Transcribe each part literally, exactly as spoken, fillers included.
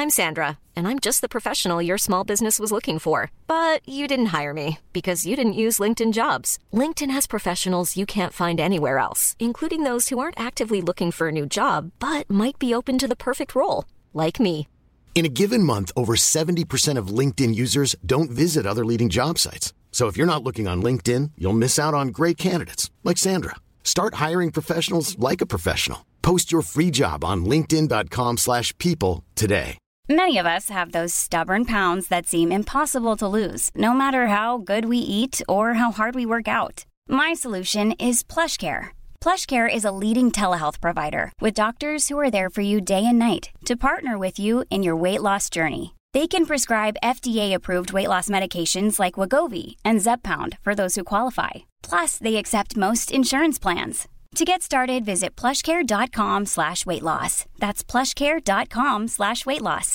I'm Sandra, and I'm just the professional your small business was looking for. But you didn't hire me because you didn't use LinkedIn Jobs. LinkedIn has professionals you can't find anywhere else, including those who aren't actively looking for a new job, but might be open to the perfect role, like me. In a given month, over seventy percent of LinkedIn users don't visit other leading job sites. So if you're not looking on LinkedIn, you'll miss out on great candidates like Sandra. Start hiring professionals like a professional. Post your free job on linkedin.com slash people today. Many of us have those stubborn pounds that seem impossible to lose, no matter how good we eat or how hard we work out. My solution is PlushCare. PlushCare is a leading telehealth provider with doctors who are there for you day and night to partner with you in your weight loss journey. They can prescribe F D A-approved weight loss medications like Wegovy and Zepbound for those who qualify. Plus, they accept most insurance plans. To get started, visit plushcare.com slash weight loss. That's plushcare.com slash weight loss.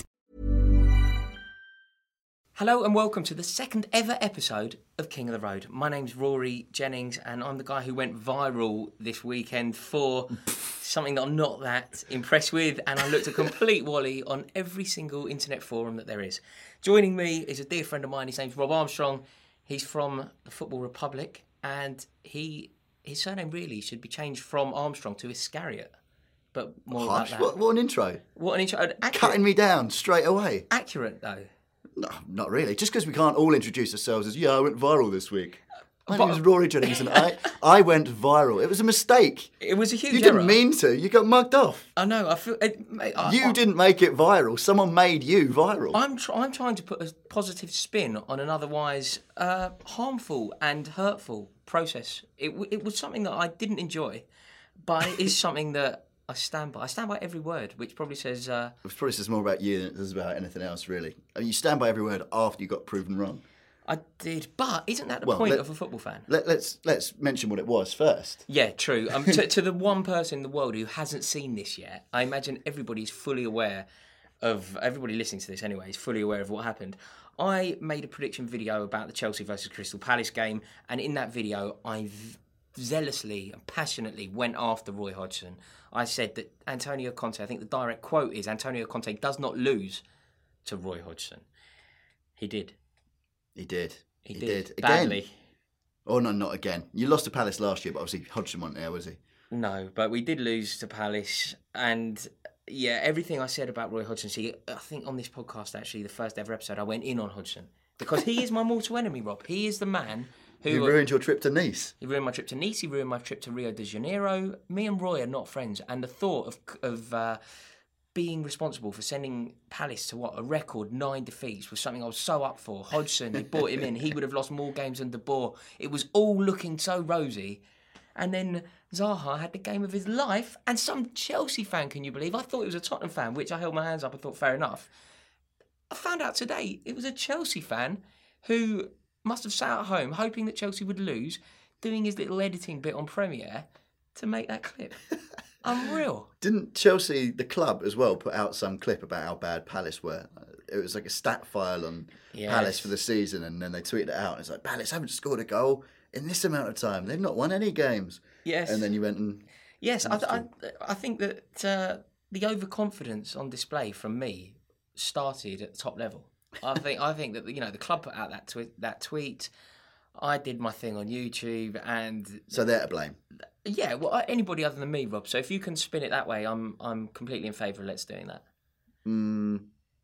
Hello and welcome to the second ever episode of King of the Road. My name's Rory Jennings and I'm the guy who went viral this weekend for something that I'm not that impressed with, and I looked a complete wally on every single internet forum that there is. Joining me is a dear friend of mine. His name's Rob Armstrong. He's from the Football Republic, and he his surname really should be changed from Armstrong to Iscariot. But more Harsh. about that. What, what an intro. What an intro. Accurate. Cutting me down straight away. Accurate, though. No, not really. Just because we can't all introduce ourselves as, yeah, I went viral this week. My But- name is Rory Jennings and I, I went viral. It was a mistake. It was a huge You error. didn't mean to. You got mugged off. I know. I feel. It, mate, I, You I, didn't make it viral. Someone made you viral. I'm tr- I'm trying to put a positive spin on an otherwise uh, harmful and hurtful process. It w- it was something that I didn't enjoy, but it is something that I stand by. I stand by every word, which probably says. Uh, It probably says more about you than it does about anything else, really. I mean, you stand by every word after you got proven wrong. I did, but isn't that the Well, point let- of a football fan? Let, let's let's mention what it was first. Yeah, true. Um, to, to the one person in the world who hasn't seen this yet, I imagine everybody's fully aware of, everybody listening to this anyway, is fully aware of what happened. I made a prediction video about the Chelsea versus Crystal Palace game, and in that video, I v- zealously and passionately went after Roy Hodgson. I said that Antonio Conte, I think the direct quote is, Antonio Conte does not lose to Roy Hodgson. He did. He did. He, He did. did. Again. Badly. Oh, no, not again. You lost to Palace last year, but obviously Hodgson wasn't there, was he? No, but we did lose to Palace, and yeah, everything I said about Roy Hodgson. See, I think on this podcast, actually, the first ever episode, I went in on Hodgson because he is my mortal enemy, Rob. He is the man who You ruined your trip to Nice. He ruined my trip to Nice. He ruined my trip to Rio de Janeiro. Me and Roy are not friends, and the thought of of uh, being responsible for sending Palace to what a record nine defeats was something I was so up for. Hodgson, they brought him in. He would have lost more games than De Boer. It was all looking so rosy. And then Zaha had the game of his life, and some Chelsea fan, can you believe? I thought it was a Tottenham fan, which I held my hands up and thought, fair enough. I found out today it was a Chelsea fan who must have sat at home hoping that Chelsea would lose, doing his little editing bit on Premiere to make that clip. Unreal. Didn't Chelsea, the club as well, put out some clip about how bad Palace were? It was like a stat file on Yes. Palace for the season, and then they tweeted it out, and it's like, Palace haven't scored a goal in this amount of time. They've not won any games. Yes. And then you went and... Yes, I, I, I think that uh, the overconfidence on display from me started at the top level. I think I think that you know the club put out that tweet. That tweet. I did my thing on YouTube, and So they're to blame. yeah, well, anybody other than me, Rob. So if you can spin it that way, I'm I'm completely in favour of let's doing that. Mm,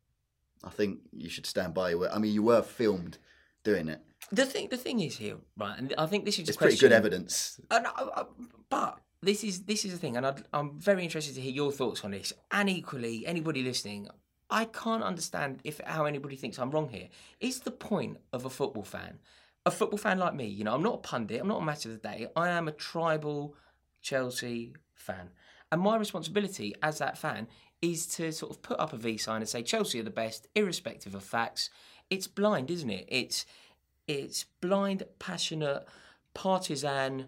I think you should stand by your word. I mean, you were filmed doing it. The thing, the thing is here, right? And I think this is It's the pretty question. good evidence. Uh, no, uh, but this is this is the thing, and I'd, I'm very interested to hear your thoughts on this. And equally, anybody listening, I can't understand if how anybody thinks I'm wrong here. Is the point of a football fan, a football fan like me? You know, I'm not a pundit. I'm not a match of the day. I am a tribal Chelsea fan, and my responsibility as that fan is to sort of put up a V sign and say Chelsea are the best, irrespective of facts. It's blind, isn't it? It's it's blind, passionate, partisan,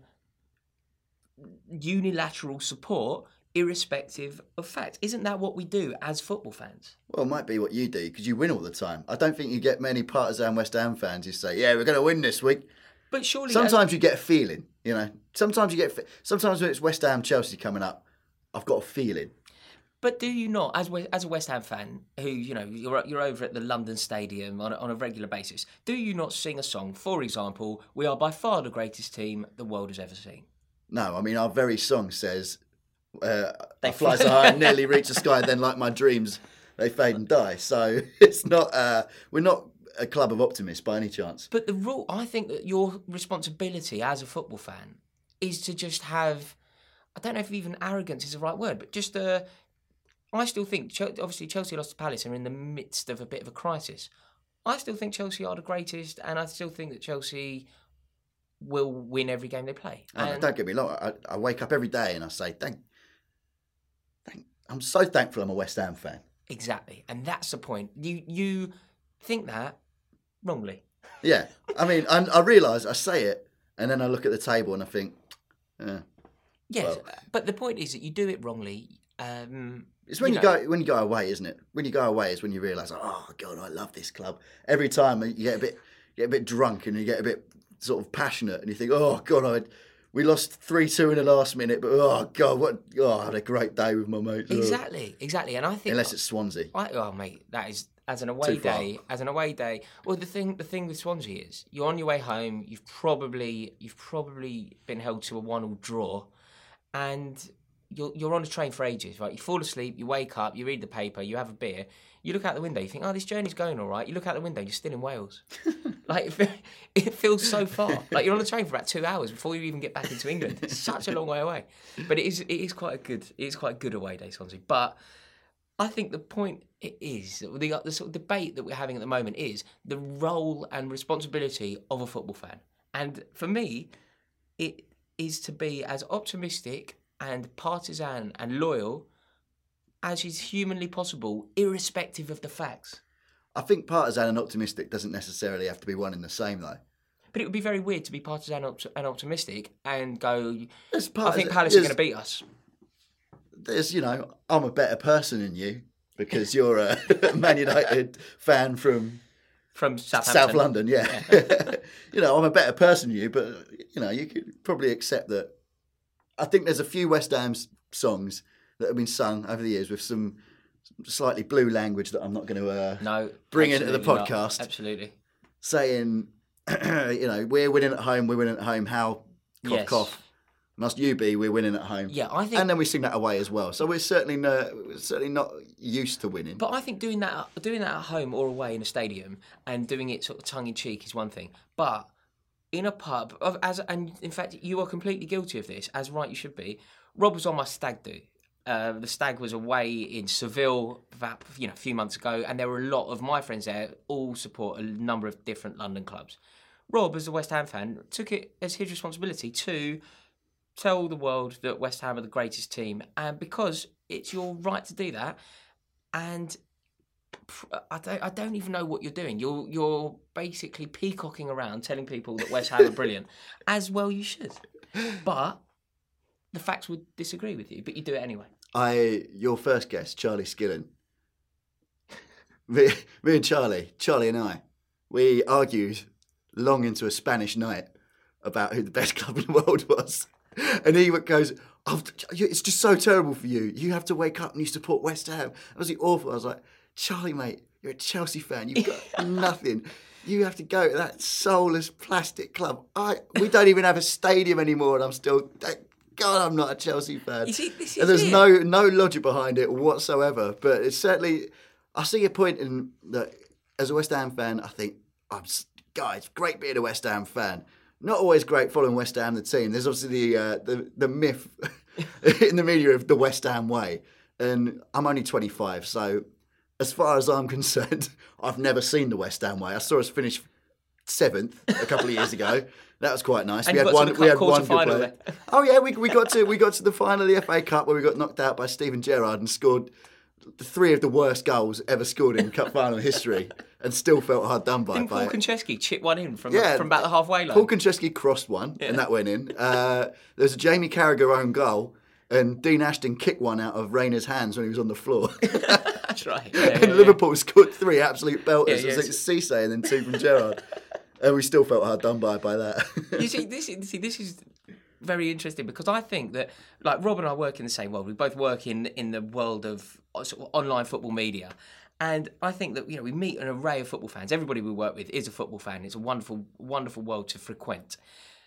unilateral support, irrespective of fact. Isn't that what we do as football fans? Well, it might be what you do, because you win all the time. I don't think you get many partisan West Ham fans who say, yeah, we're going to win this week. But surely... Sometimes you get a feeling, you know. Sometimes you get... Sometimes when it's West Ham, Chelsea coming up, I've got a feeling. But do you not, as we, as a West Ham fan, who you know you're you're over at the London Stadium on a, on a regular basis, do you not sing a song? For example, "We are by far the greatest team the world has ever seen." No, I mean our very song says, uh, "I fly so high, I nearly reach the sky, then like my dreams, they fade and die." So it's not. Uh, we're not a club of optimists by any chance. But the rule, I think that your responsibility as a football fan is to just have. I don't know if even arrogance is the right word, but just a. I still think, obviously, Chelsea lost to Palace and are in the midst of a bit of a crisis. I still think Chelsea are the greatest, and I still think that Chelsea will win every game they play. And and don't get me wrong, I, I wake up every day and I say, thank, thank, I'm so thankful I'm a West Ham fan. Exactly, and that's the point. You you think that wrongly. Yeah, I mean, I, I realise I say it, and then I look at the table and I think, eh, yes, well. But the point is that you do it wrongly. Um, It's when you, you, know, go when you go away, isn't it? When you go away is when you realise, oh God, I love this club. Every time you get a bit, you get a bit drunk and you get a bit sort of passionate, and you think, oh God, I, we lost three two in the last minute, but oh God, what? Oh, I had a great day with my mates. Exactly, exactly, and I think unless it's Swansea. I, oh mate, that is as an away day. As an away day, well, the thing the thing with Swansea is you're on your way home. You've probably you've probably been held to a one-all draw, and You're, you're on a train for ages, right? You fall asleep, you wake up, you read the paper, you have a beer, you look out the window, you think, oh, this journey's going all right. You look out the window, you're still in Wales. Like, it, it feels so far. Like, you're on the train for about two hours before you even get back into England. It's such a long way away. But it is it is quite a good it is quite a good away day, Swansea. But I think the point it is, the, the sort of debate that we're having at the moment is the role and responsibility of a football fan. And for me, it is to be as optimistic and partisan and loyal as is humanly possible, irrespective of the facts. I think partisan and optimistic doesn't necessarily have to be one and the same, though. But it would be very weird to be partisan and optimistic and go, part, I think Palace are going to beat us. There's, you know, I'm a better person than you because you're a Man United fan from... From Southampton. South London, yeah. yeah. You know, I'm a better person than you, but, you know, you could probably accept that. I think there's a few West Ham songs that have been sung over the years with some slightly blue language that I'm not going to uh, no, bring into the podcast. Not. Absolutely. Saying, you know, we're winning at home, we're winning at home, how, cough, yes. cough, must you be, we're winning at home. Yeah, I think... And then we sing that away as well. So we're certainly, no, we're certainly not used to winning. But I think doing that, doing that at home or away in a stadium and doing it sort of tongue-in-cheek is one thing. But... in a pub, as and in fact, you are completely guilty of this, as right you should be. Rob was on my stag do. Uh, the stag was away in Seville, about, you know, a few months ago, and there were a lot of my friends there, all support a number of different London clubs. Rob, as a West Ham fan, took it as his responsibility to tell the world that West Ham are the greatest team, and because it's your right to do that, and I don't, I don't even know what you're doing. You're you're basically peacocking around telling people that West Ham are brilliant. As well you should. But the facts would disagree with you, but you do it anyway. I, your first guest, Charlie Skillen. me, me and Charlie, Charlie and I, we argued long into a Spanish night about who the best club in the world was. And he goes, oh, it's just so terrible for you. You have to wake up and you support West Ham. That was awful. I was like, Charlie, mate, you're a Chelsea fan. You've got nothing. You have to go to that soulless plastic club. I we don't even have a stadium anymore, and I'm still. God, I'm not a Chelsea fan. You see, this is and there's it. no no logic behind it whatsoever. But it's certainly, I see your point in that. As a West Ham fan, I think, I'm guys, great being a West Ham fan. Not always great following West Ham, the team. There's obviously the uh, the, the myth in the media of the West Ham way, and I'm only twenty-five, so. As far as I'm concerned, I've never seen the West Ham way. I saw us finish seventh a couple of years ago. That was quite nice. And we you had got one. to the We had quarter one good final player. there. Oh yeah, we we got to we got to the final of the F A Cup where we got knocked out by Steven Gerrard and scored three of the worst goals ever scored in cup final history, and still felt hard done by. Didn't by Paul Konchesky chip one in from yeah, from about the halfway line? Paul Konchesky crossed one, yeah. and that went in. Uh, there was a Jamie Carragher own goal. And Dean Ashton kicked one out of Rayner's hands when he was on the floor. That's right. Yeah, and yeah, Liverpool yeah. scored three absolute belters. Yeah, Yeah, yeah. it was like Cisse and then two from Gerrard. And we still felt hard done by by that. You see, this is see, this is very interesting because I think that, like, Rob and I work in the same world. We both work in in the world of sort of online football media. And I think that, you know, we meet an array of football fans. Everybody we work with is a football fan. It's a wonderful, wonderful world to frequent.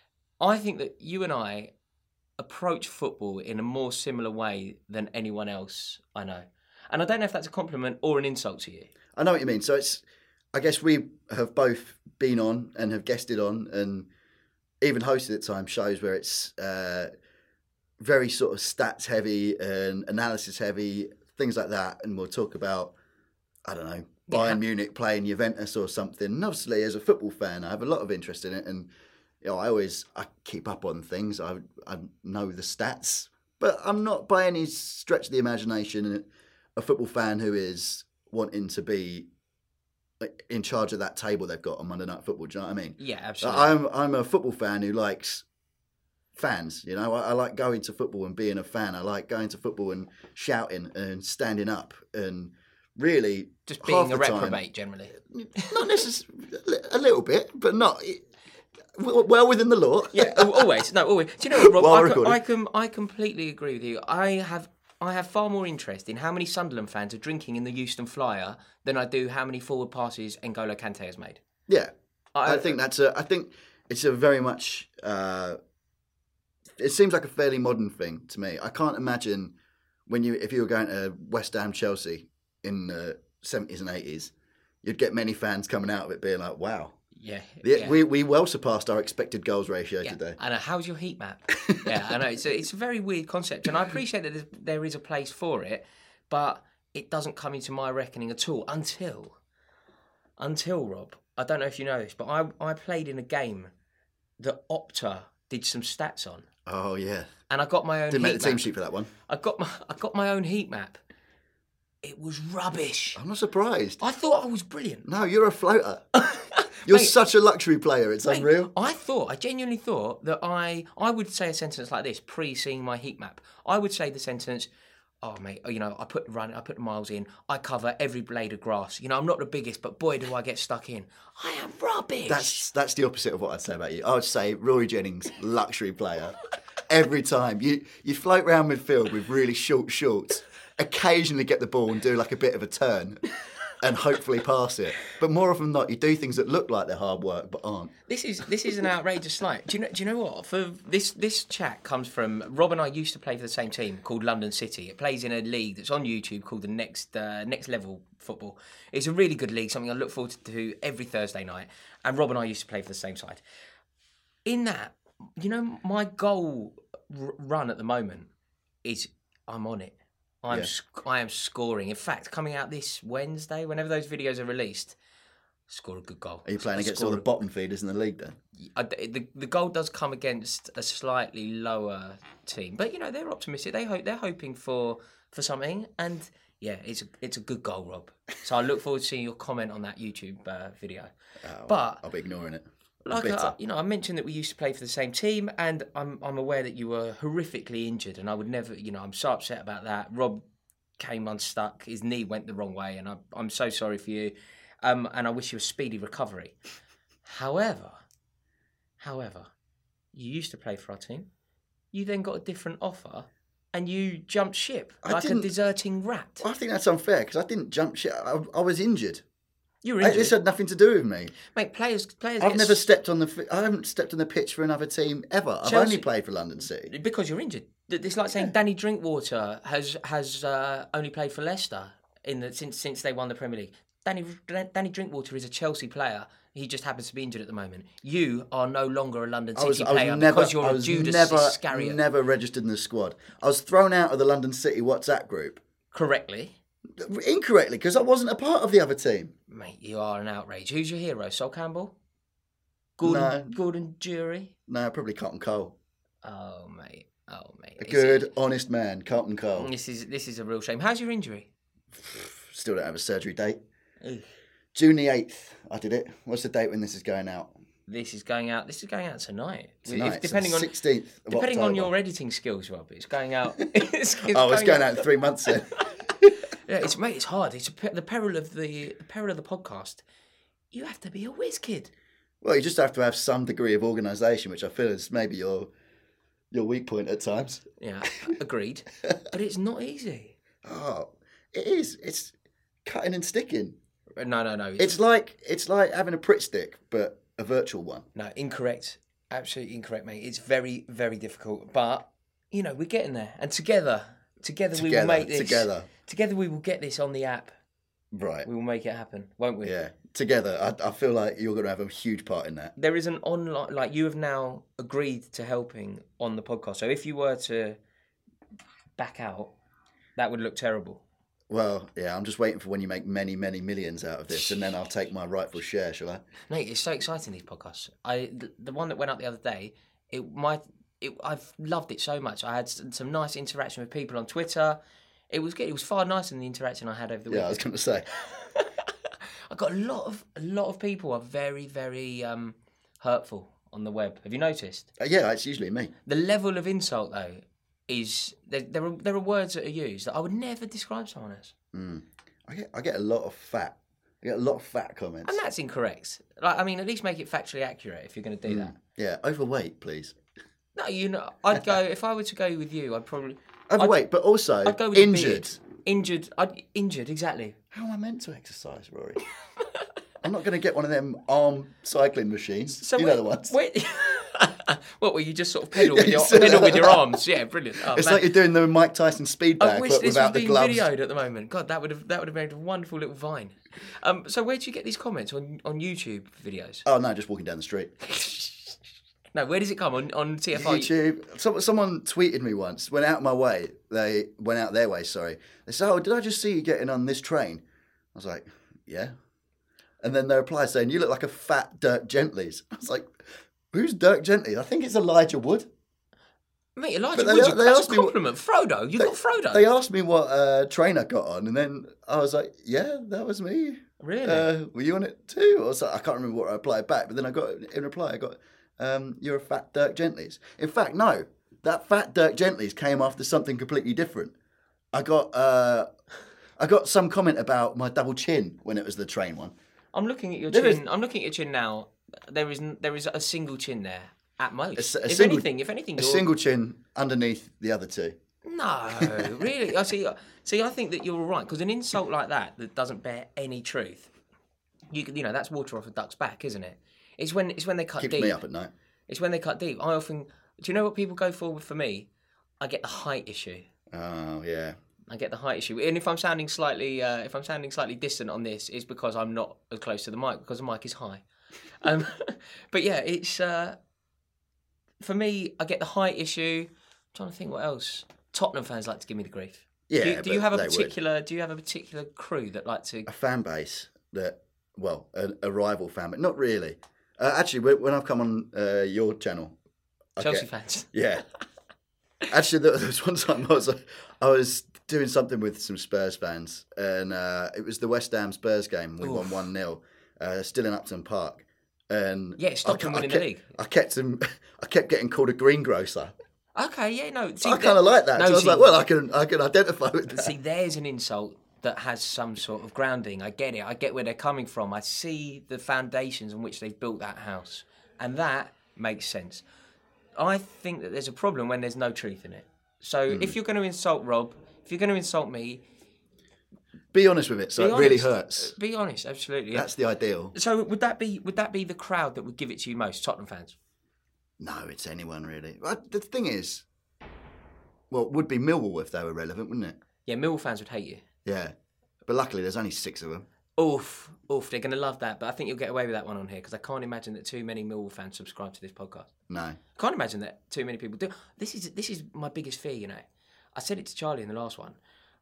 I think that you and I approach football in a more similar way than anyone else I know. And I don't know if that's a compliment or an insult to you. I know what you mean. So it's, I guess we have both been on and have guested on and even hosted at times shows where it's uh, very sort of stats heavy and analysis heavy, things like that. And we'll talk about, I don't know, Bayern Yeah. Munich playing Juventus or something. And obviously, as a football fan, I have a lot of interest in it. And, you know, I always, I keep up on things. I, I know the stats. But I'm not by any stretch of the imagination a football fan who is wanting to be in charge of that table they've got on Monday Night Football. Do you know what I mean? Yeah, absolutely. I'm I'm a football fan who likes fans. You know, I, I like going to football and being a fan. I like going to football and shouting and standing up and really Just being half a the time- reprobate, generally. Not necessarily, a little bit, but not well within the law. Yeah, always. No, always. Do you know what, Rob? While I, com- recording. I, com- I completely agree with you. I have I have far more interest in how many Sunderland fans are drinking in the Euston Flyer than I do how many forward passes N'Golo Kante has made. Yeah, I, I think that's a. I think it's a very much. Uh, it seems like a fairly modern thing to me. I can't imagine when you if you were going to West Ham, Chelsea in the seventies and eighties, you'd get many fans coming out of it being like, "Wow, Yeah, the, yeah. we we well surpassed our expected goals ratio Yeah, today." I know. How's your heat map? Yeah, I know. It's a, it's a very weird concept, and I appreciate that there's, there is a place for it, but it doesn't come into my reckoning at all until, until Rob. I don't know if you know this, but I I played in a game that Opta did some stats on, Oh yeah, and I got my own. didn't heat make the team map. sheet for that one. I got my I got my own heat map. It was rubbish. I'm not surprised. I thought I was brilliant. No, you're a floater. You're Mate, such a luxury player. It's Mate, unreal. I thought, I genuinely thought that I, I would say a sentence like this pre-seeing my heat map. I would say the sentence, "Oh mate, you know, I put the run, I put the miles in, I cover every blade of grass. You know, I'm not the biggest, but boy, do I get stuck in. I am rubbish." That's that's the opposite of what I'd say about you. I would say Rory Jennings, luxury player. Every time you you float around midfield with really short shorts, occasionally get the ball and do like a bit of a turn, and hopefully pass it. But more often than not, you do things that look like they're hard work but aren't. This is this is an outrageous slight. Do you know? Do you know what? For this this chat comes from Rob and I used to play for the same team called London City. It plays in a league that's on YouTube called the Next uh, Next Level Football. It's a really good league, something I look forward to every Thursday night. And Rob and I used to play for the same side. In that, you know, my goal r- run at the moment is I'm on it. I'm Yeah. sc- I am scoring. In fact, coming out this Wednesday, whenever those videos are released, score a good goal. Are you playing I against score all the a- bottom feeders in the league then? I, the the goal does come against a slightly lower team, but you know they're optimistic. They hope they're hoping for for something, and yeah, it's a it's a good goal, Rob. So I look forward to seeing your comment on that YouTube uh, video. Oh, But- I'll be ignoring it. I'm Like bitter. uh, you know, I mentioned that we used to play for the same team, and I'm I'm aware that you were horrifically injured, and I would never, you know, I'm so upset about that. Rob came unstuck; his knee went the wrong way, and I, I'm so sorry for you. Um, and I wish you a speedy recovery. However, however, you used to play for our team. You then got a different offer, and you jumped ship I like a didn't- deserting rat. I think that's unfair because I didn't jump shit. I, I was injured. You were I- injured, This had nothing to do with me. mate. Players, players. I've get never s- stepped on the. fi- I haven't stepped on the pitch for another team ever. I've Chelsea- only played for London City. because you're injured. It's like saying Danny Drinkwater has has uh, only played for Leicester in the since since they won the Premier League. Danny Danny Drinkwater is a Chelsea player. He just happens to be injured at the moment. You are no longer a London I City was, I player was never, because you're I a was Judas never, Iscariot. never registered in the squad. I was thrown out of the London City WhatsApp group Correctly, incorrectly because I wasn't a part of the other team. mate. You are an outrage. Who's your hero? Sol Campbell, Gordon No. Gordon Jury. No, probably Cotton Cole. Oh mate, oh mate. A It's- good, honest man, Cotton Cole. This is this is a real shame. How's your injury? Still don't have a surgery date. Ugh. June the eighth, I did it. What's the date when this is going out? This is going out. This is going out tonight. Tonight. If- depending on sixteenth of Depending on October. your editing skills, Rob, it's going out. it's, it's Oh, it's going out in three months then. Yeah, it's mate, it's hard. It's a, pe- the peril of the, the peril of the podcast. You have to be a whiz kid. Well, you just have to have some degree of organisation, which I feel is maybe your your weak point at times. Yeah, agreed. But it's not easy. Oh, it is. It's cutting and sticking. No, no, no. It's, it's like it's like having a Pritt stick, but a virtual one. No, incorrect. Absolutely incorrect, mate. It's very, very difficult. But, you know, we're getting there. And together, together, together we will make this. Together. Together we will get this on the app. Right. We will make it happen, won't we? Yeah. Together. I, I feel like you're going to have a huge part in that. There is an online, like you have now agreed to helping on the podcast. So if you were to back out, that would look terrible. Well, yeah, I'm just waiting for when you make many, many millions out of this, and then I'll take my rightful share, shall I? Mate, it's so exciting, these podcasts. I the, the one that went up the other day, it my it, I've loved it so much. I had some, some nice interaction with people on Twitter. It was good. It was far nicer than the interaction I had over the weekend. Yeah, I was going to say. I got a lot of a lot of people are very, very um, hurtful on the web. Have you noticed? Uh, yeah, it's usually me. The level of insult, though, is there, there are there are words that are used that I would never describe someone as. Mm. I get I get a lot of fat. I get a lot of fat comments. And that's incorrect. Like, I mean, at least make it factually accurate if you're going to do mm. that. Yeah, overweight, please. No, you know, I'd go if I were to go with you. I'd probably overweight, I'd, but also I'd go with injured. Injured. I'd, injured, exactly. How am I meant to exercise, Rory? I'm not going to get one of them arm cycling machines. So you wait, know the ones. Wait. What, were you just sort of pedal with your pedal with your arms? Yeah, brilliant. Oh, it's man. like you're doing the Mike Tyson speed bag, I wish but this without was the being gloves. videoed at the moment. God, that would have that would have made a wonderful little vine. Um, so where do you get these comments on on YouTube videos? Oh no, just walking down the street. No, where does it come on on T F I? YouTube. So, someone tweeted me once. Went out of my way. They went out their way. Sorry. They said, "Oh, did I just see you getting on this train?" I was like, "Yeah." And then they replied saying, "You look like a fat Dirk Gently's." I was like, "Who's Dirk Gently?" I think it's Elijah Wood. Mate, Elijah they, Wood's they a, that's asked a compliment. Me what, Frodo, you they, got Frodo. They asked me what uh, train I got on, and then I was like, "Yeah, that was me." Really? Uh, were you on it too? Or so, I can't remember what I replied back, but then I got in reply, I got, um, "You're a fat Dirk Gently's." In fact, no, that fat Dirk Gently's came after something completely different. I got, uh, I got some comment about my double chin when it was the train one. I'm looking at your there chin. Is, I'm looking at your chin now. There is there is a single chin there at most. A, a if single, anything, if anything, a you're... single chin underneath the other two. No, really. I see. See, I think that you're all right because an insult like that that doesn't bear any truth, you you know, that's water off a duck's back, isn't it? It's when it's when they cut Keeps deep. me up at night. It's when they cut deep. I often. Do you know what people go for for me? I get the height issue. Oh yeah. I get the height issue, and if I'm sounding slightly, uh, if I'm sounding slightly distant on this, it's because I'm not as close to the mic because the mic is high. Um, but yeah, it's uh, for me. I get the height issue. I'm trying to think what else. Tottenham fans like to give me the grief. Yeah, do you, do you have a they particular? would. Do you have a particular crew that like to a fan base that? Well, a, a rival fan, but not really. Uh, actually, when I've come on uh, your channel, I Chelsea get, fans. Yeah. Actually, there was one time I was I was doing something with some Spurs fans, and uh, it was the West Ham Spurs game. We Oof. won one nil, uh, still in Upton Park, and yeah, it stopped them winning kept, the league. I kept him. I kept getting called a greengrocer. Okay, yeah, no. See, I kind of like that. No, so I was see, like, well, I can I can identify with that. See, there's an insult that has some sort of grounding. I get it. I get where they're coming from. I see the foundations on which they've built that house, and that makes sense. I think that there's a problem when there's no truth in it. So mm. if you're going to insult Rob, if you're going to insult me, be honest with it. So it honest. really hurts. Be honest, absolutely. That's the ideal. So would that be would that be the crowd that would give it to you most, Tottenham fans? No, it's anyone really. The thing is, well, it would be Millwall if they were relevant, wouldn't it? Yeah, Millwall fans would hate you. Yeah, but luckily there's only six of them. Oof, oof, they're going to love that. But I think you'll get away with that one on here because I can't imagine that too many Millwall fans subscribe to this podcast. No. I can't imagine that too many people do. This is this is my biggest fear, you know. I said it to Charlie in the last one.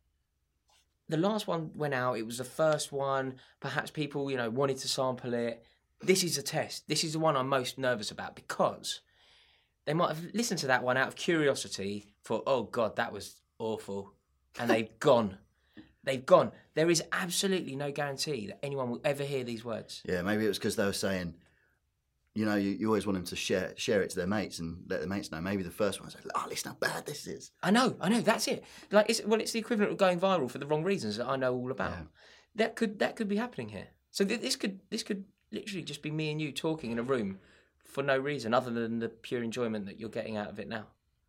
The last one went out. It was the first one. Perhaps people, you know, wanted to sample it. This is a test. This is the one I'm most nervous about because they might have listened to that one out of curiosity for, oh, God, that was awful. And they've gone. They've gone. There is absolutely no guarantee that anyone will ever hear these words. Yeah, maybe it was because they were saying, you know, you, you always want them to share share it to their mates and let their mates know. Maybe the first one was like, oh, listen how bad this is. I know, I know, that's it. Like, it's, well, it's the equivalent of going viral for the wrong reasons that I know all about. Yeah. That could that could be happening here. So th- this could this could literally just be me and you talking in a room for no reason other than the pure enjoyment that you're getting out of it now.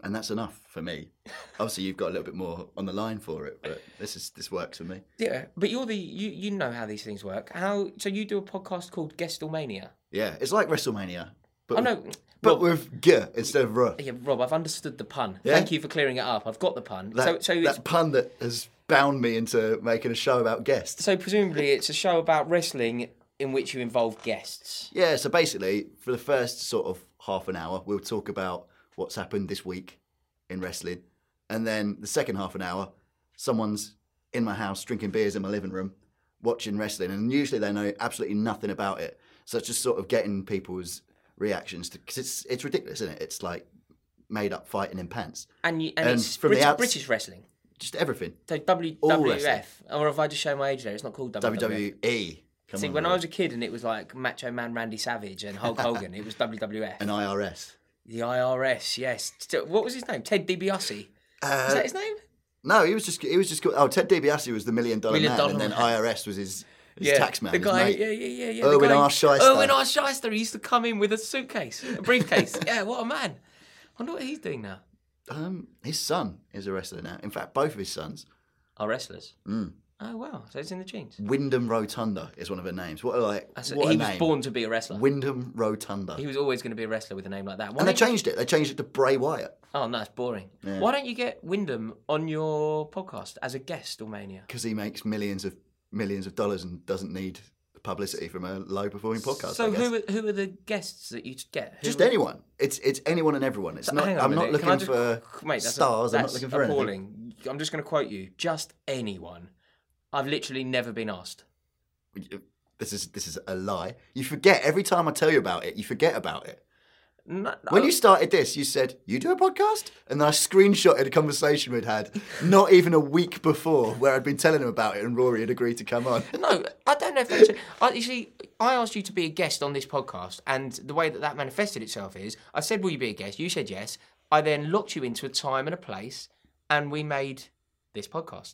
and that's enough for me. Obviously, you've got a little bit more on the line for it, but this is this works for me. Yeah, but you're the you you know how these things work. How so? You do a podcast called Guestalmania. Yeah, it's like WrestleMania, but Oh with, no, but Rob, with G instead of R. yeah, Rob, I've understood the pun. Yeah? Thank you for clearing it up. I've got the pun. That, so so it's, that pun that has bound me into making a show about guests. so presumably it's a show about wrestling in which you involve guests. Yeah, so basically, for the first sort of half an hour, we'll talk about what's happened this week in wrestling. And then the second half an hour, someone's in my house drinking beers in my living room, watching wrestling. And usually they know absolutely nothing about it. So it's just sort of getting people's reactions to, because it's, it's ridiculous, isn't it? It's like made up fighting in pants. And you, and, And it's from the British, outs- British wrestling. Just everything. So W All W wrestling. F. Or if I just show my age there, it's not called W W F. W W E. Come See, on, when I Roy. was a kid and it was like Macho Man Randy Savage and Hulk Hogan, it was W W F. And I R S. The I R S, yes. St- What was his name? Ted DiBiase. Is Uh, that his name? no, he was just he was just called, oh, Ted DiBiase was the million dollar Million man, dollar and then man. I R S was his, his tax man. The his guy, mate. yeah, yeah, yeah, yeah. Erwin the guy, R. Shyster. Erwin R. Shyster. He used to come in with a suitcase, a briefcase. Yeah, what a man. I wonder what he's doing now. Um, his son is a wrestler now. In fact, both of his sons. Are wrestlers? Mm. Oh, wow. So it's in the genes. Wyndham Rotunda is one of her names. What a like? That's- what he a was name. born to be a wrestler. Wyndham Rotunda. He was always going to be a wrestler with a name like that. Why and they don't you- changed it. They changed it to Bray Wyatt Oh, no, it's boring. Yeah. Why don't you get Wyndham on your podcast as a guest, Mania? because he makes millions of millions of dollars and doesn't need publicity from a low performing podcast. So I guess. who are, who are the guests that you get? Who Just are- anyone. It's it's anyone and everyone. It's So not. hang on I'm a not minute. looking Can I just- for Mate, that's stars. A, I'm not that's looking for anything. appalling. I'm just going to quote you. Just anyone. I've literally never been asked. This is this is a lie. You forget every time I tell you about it. You forget about it. No, When I- you started this, you said, you do a podcast? And then I screenshotted a conversation we'd had not even a week before where I'd been telling him about it and Rory had agreed to come on. No, I don't know if that's... I, you see, I asked you to be a guest on this podcast, and the way that that manifested itself is, I said, will you be a guest? You said yes. I then locked you into a time and a place, and we made this podcast.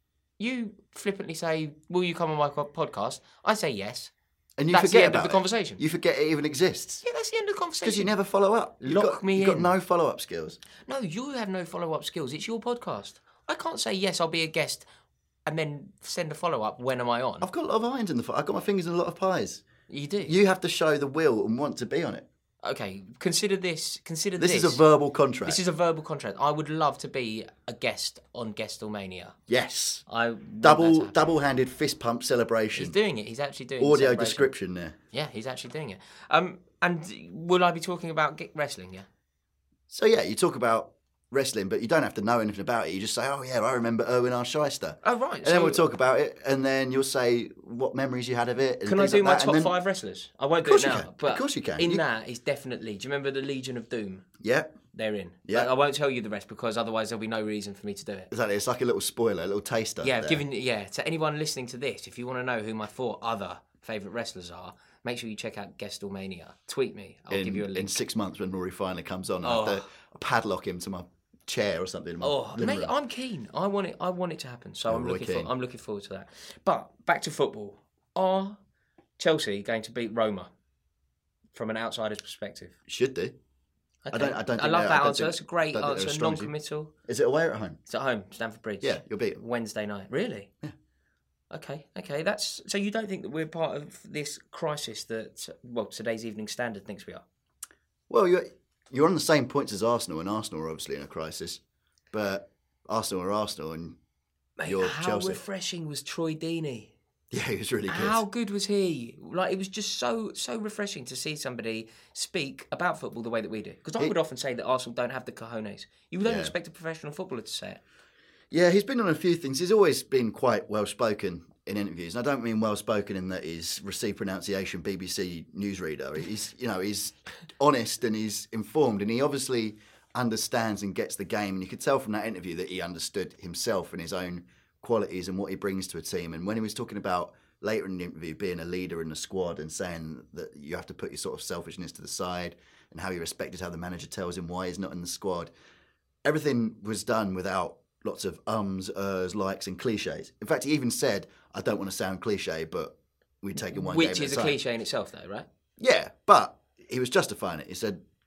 You flippantly say, will you come on my co- podcast? I say yes. And you That's the forget end of about the it. conversation. You forget it even exists. Yeah, that's the end of the conversation. Because you never follow up. You've Lock got, me You've got in. no follow-up skills. No, you have no follow-up skills. It's your podcast. I can't say, yes, I'll be a guest, and then send a follow-up, when am I on? I've got a lot of irons in the fire. I've got my fingers in a lot of pies. You do? You have to show the will and want to be on it. Okay, consider this. Consider This, this. is a verbal contract. This is a verbal contract. I would love to be a guest on Guestalmania. Yes. I want that to Double happen. double-handed fist pump celebration. He's doing it. He's actually doing the Audio celebration. description there. Yeah, he's actually doing it. Um, and will I be talking about ge- wrestling? Yeah. So yeah, you talk about wrestling, but you don't have to know anything about it. You just say, "Oh yeah, I remember Erwin R. Shyster." Oh right. And then we'll talk about it, and then you'll say what memories you had of it. And Can I things do like my that, top and then- five wrestlers? I won't Of do course it you now. can. Of But course you can. In You- that is definitely. Do you remember the Legion of Doom? Yeah, They're in. Yeah. But I won't tell you the rest because otherwise there'll be no reason for me to do it. exactly. It's like a little spoiler, a little taster. Yeah, there. giving yeah to anyone listening to this, if you want to know who my four other favourite wrestlers are, make sure you check out Guestalmania. Tweet me. I'll in, give you a in link. six months when Rory finally comes on. Oh. I have to padlock him to my chair or something. In my Oh, living mate, room. I'm keen. I want it. I want it to happen. So Oh, I'm Roy looking. Keane. For, I'm looking forward to that. But back to football. Are Chelsea going to beat Roma from an outsider's perspective? Should do. Okay. I don't. I don't. I Think love they're- that I don't answer. think- That's a great don't think they're answer. as strong as you- Non-committal. Is it away or at home? It's at home, Stamford Bridge. Yeah, you'll beat 'em. Wednesday night. Really? Yeah. Okay. Okay. That's so. You don't think that we're part of this crisis that well today's Evening Standard thinks we are? Well, you're you're on the same points as Arsenal, and Arsenal are obviously in a crisis. But Arsenal are Arsenal, and Mate, you're how Chelsea. refreshing was Troy Deeney? Yeah, he was really good. How good was he? Like it was just so so refreshing to see somebody speak about football the way that we do. Because I He- would often say that Arsenal don't have the cojones. You don't Yeah. expect a professional footballer to say it. Yeah, he's been on a few things. He's always been quite well spoken in interviews, and I don't mean well spoken in that he's received pronunciation B B C newsreader. He's you know he's honest and he's informed, and he obviously understands and gets the game. And you could tell from that interview that he understood himself and his own qualities and what he brings to a team. And when he was talking about later in the interview being a leader in the squad and saying that you have to put your sort of selfishness to the side and how he respected how the manager tells him why he's not in the squad, everything was done without lots of ums, ers, likes and cliches. In fact, he even said, I don't want to sound cliche, but we take it one game Which at is a a time. cliche in itself, though, right? Yeah, but he was justifying it. He said,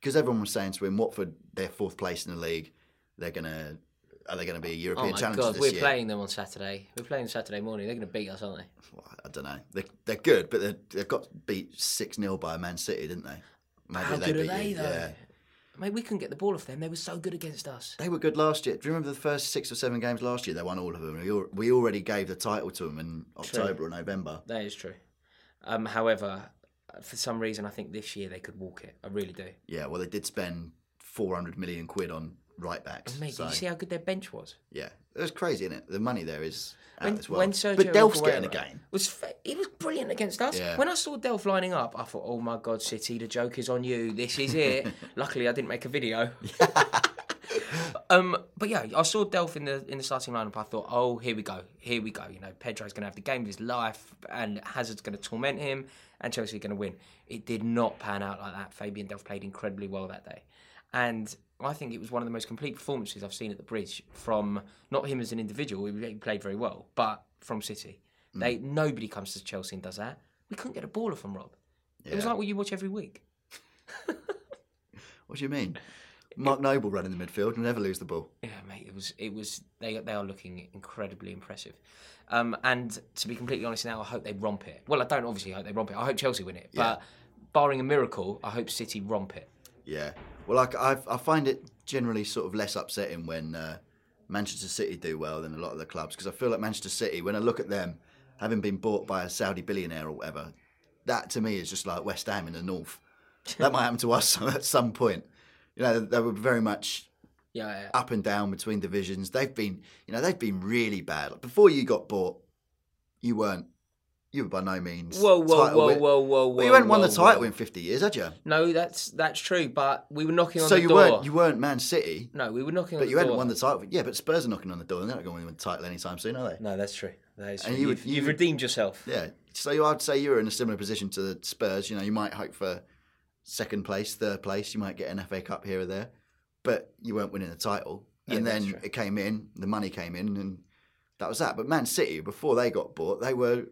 because everyone was saying to him, Watford, they're fourth place in the league. They're going to, are they going to be a European oh my challenger God, this we're year? playing them on Saturday. We're playing Saturday morning. They're going to beat us, aren't they? Well, I don't know. They're, they're good, but they're, they got beat six nil by Man City, didn't they? Maybe How they good are beat they, you. though? Yeah. Mate, we couldn't get the ball off them. They were so good against us. They were good last year. Do you remember the first six or seven games last year? They won all of them. We, al- we already gave the title to them in October True. or November. That is true. Um, however, for some reason, I think this year they could walk it. I really do. Yeah, well, they did spend four hundred million quid on right backs. And mate, so, did you see how good their bench was? yeah, it was crazy, isn't it? The money there is out When, as well. when Sergio but Delph's Aguero getting a game. Was fa- he was brilliant against us. Yeah. When I saw Delph lining up, I thought, "Oh my God, City, the joke is on you. This is it." Luckily, I didn't make a video. um, but yeah, I saw Delph in the in the starting lineup. I thought, "Oh, here we go, here we go." You know, Pedro's going to have the game of his life, and Hazard's going to torment him, and Chelsea are going to win. It did not pan out like that. Fabian Delph played incredibly well that day, and I think it was one of the most complete performances I've seen at the Bridge from not him as an individual. He played very well, but from City. Mm. They nobody comes to Chelsea and does that. We couldn't get a ball off him, Rob. Yeah. It was like what you watch every week. What do you mean? Mark Noble running the midfield and never lose the ball. Yeah, mate. It was. It was. They they are looking incredibly impressive. Um, and to be completely honest, now I hope they romp it. Well, I don't obviously hope they romp it. I hope Chelsea win it. Yeah. But barring a miracle, I hope City romp it. Yeah. Well, like I, I find it generally sort of less upsetting when uh, Manchester City do well than a lot of the clubs, because I feel like Manchester City, when I look at them having been bought by a Saudi billionaire or whatever, that to me is just like West Ham in the north. That might happen to us at some point. You know, they were very much yeah, yeah. up and down between divisions. They've been, you know, they've been really bad. Like before you got bought, you weren't. You were by no means. Whoa, whoa, title whoa, win- whoa, whoa, whoa! Well, you hadn't won whoa, the title whoa. in fifty years, had you? No, that's that's true. But we were knocking on so the you door. weren't you weren't Man City. No, we were knocking on But the you door. hadn't won the title. Yeah, but Spurs are knocking on the door, and they're not going to win the title anytime soon, are they? No, that's true. That is true. And you you've, would- you you've would- redeemed yourself. Yeah. So I'd say you're in a similar position to the Spurs. You know, you might hope for second place, third place. You might get an F A Cup here or there, but you weren't winning the title. Yeah, and that's then true. it came in, the money came in, and that was that. But Man City, before they got bought, they were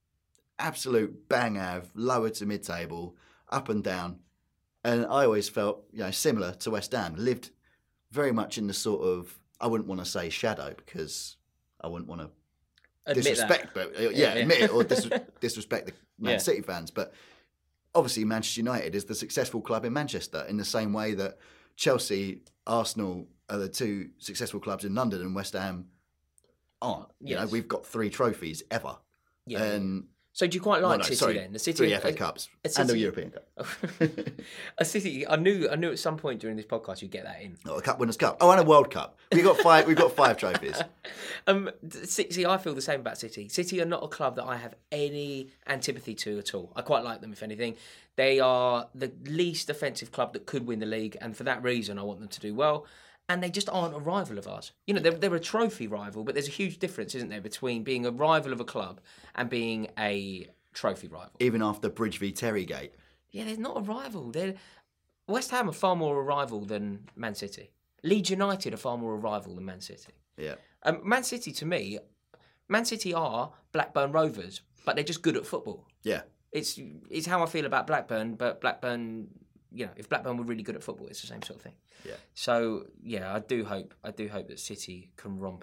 absolute bang-av, lower to mid-table, up and down. And I always felt, you know, similar to West Ham, lived very much in the sort of, I wouldn't want to say shadow because I wouldn't want to Admit disrespect, that. but uh, yeah, Yeah, yeah. admit it or dis- disrespect the Man Yeah. City fans. But obviously, Manchester United is the successful club in Manchester in the same way that Chelsea, Arsenal are the two successful clubs in London, and West Ham aren't. You know, Yes. we've got three trophies ever, Yeah. and So do you quite like well, no, City sorry, then? The City three a- F A Cups a and a City- European Cup. a City. I knew. I knew at some point during this podcast you'd get that in. Oh, a Cup Winners' Cup. Oh, and a World Cup. We got five. We've got five trophies. Um, City. I feel the same about City. City are not a club that I have any antipathy to at all. I quite like them. If anything, they are the least offensive club that could win the league, and for that reason, I want them to do well. And they just aren't a rival of ours. You know, they're, they're a trophy rival, but there's a huge difference, isn't there, between being a rival of a club and being a trophy rival. Even after Bridge v Terry Gate. Yeah, they're not a rival. They're West Ham are far more a rival than Man City. Leeds United are far more a rival than Man City. Yeah. Um, Man City, to me, Man City are Blackburn Rovers, but they're just good at football. Yeah. It's it's how I feel about Blackburn, but Blackburn, you know, if Blackburn were really good at football, it's the same sort of thing. Yeah. So yeah, I do hope I do hope that City can romp.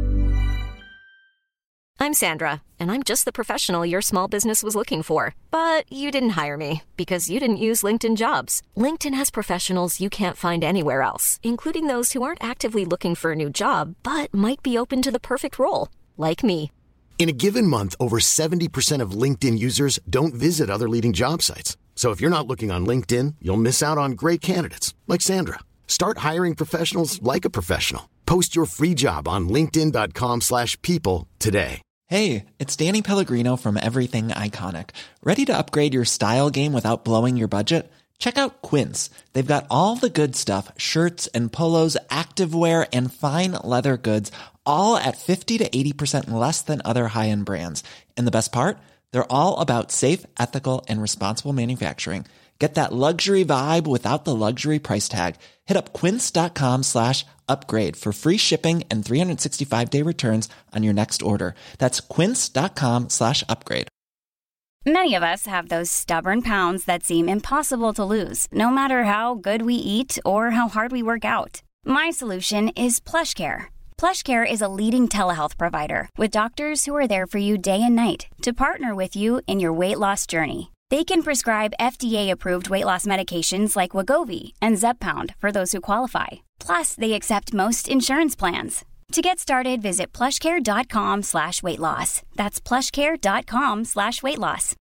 I'm Sandra, and I'm just the professional your small business was looking for. But you didn't hire me because you didn't use LinkedIn Jobs. LinkedIn has professionals you can't find anywhere else, including those who aren't actively looking for a new job, but might be open to the perfect role, like me. In a given month, over seventy percent of LinkedIn users don't visit other leading job sites. So if you're not looking on LinkedIn, you'll miss out on great candidates like Sandra. Start hiring professionals like a professional. Post your free job on linkedin dot com slash people today. Hey, it's Danny Pellegrino from Everything Iconic. Ready to upgrade your style game without blowing your budget? Check out Quince. They've got all the good stuff, shirts and polos, activewear, and fine leather goods, all at fifty to eighty percent less than other high-end brands. And the best part? They're all about safe, ethical, and responsible manufacturing. Get that luxury vibe without the luxury price tag. Hit up quince.com slash upgrade for free shipping and three sixty-five day returns on your next order. That's quince.com slash upgrade. Many of us have those stubborn pounds that seem impossible to lose, no matter how good we eat or how hard we work out. My solution is PlushCare. PlushCare is a leading telehealth provider with doctors who are there for you day and night to partner with you in your weight loss journey. They can prescribe F D A-approved weight loss medications like Wegovy and Zepbound for those who qualify. Plus, they accept most insurance plans. To get started, visit plushcare.com slash weight loss. That's plushcare.com slash weight loss.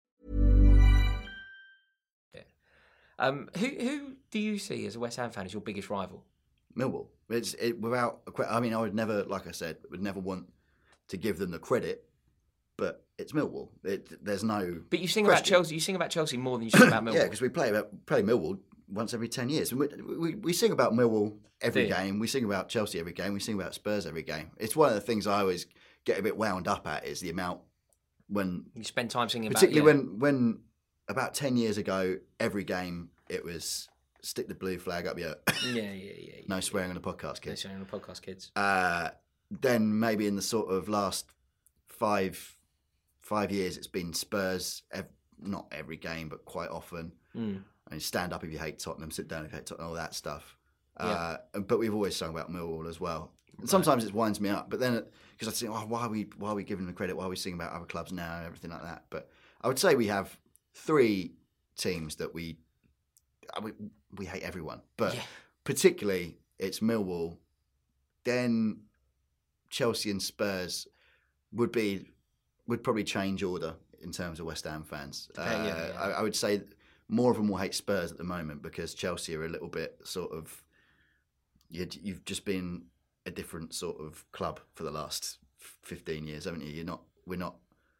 Um, who who do you see as a West Ham fan as your biggest rival? Millwall. It's it, without. a que- I mean, I would never, like I said, would never want to give them the credit, but it's Millwall. It, there's no. But you sing question. about Chelsea. You sing about Chelsea more than you sing about Millwall. Yeah, because we play about play Millwall once every ten years. We, we, we sing about Millwall every Do you? game. We sing about Chelsea every game. We sing about Spurs every game. It's one of the things I always get a bit wound up at is the amount when You spend time singing particularly about. when when about ten years ago, every game it was stick the blue flag up your. Yeah, yeah, yeah. yeah no yeah, swearing yeah. on the podcast, No kids. swearing on the podcast, kids. Uh, then maybe in the sort of last five five years, it's been Spurs. Ev- not every game, but quite often. Mm. And stand up if you hate Tottenham, sit down if you hate Tottenham, all that stuff. Uh, but we've always sung about Millwall as well. And sometimes it winds me up, but then because I think, oh, why are we why are we giving them credit? Why are we singing about other clubs now and everything like that? But I would say we have three teams that we we, we hate everyone, but Yeah. particularly it's Millwall. Then Chelsea and Spurs would be would probably change order in terms of West Ham fans. Uh, yeah, yeah, yeah. I, I would say more of them will hate Spurs at the moment because Chelsea are a little bit sort of you you've just been a different sort of club for the last fifteen years, haven't you? You're not we're not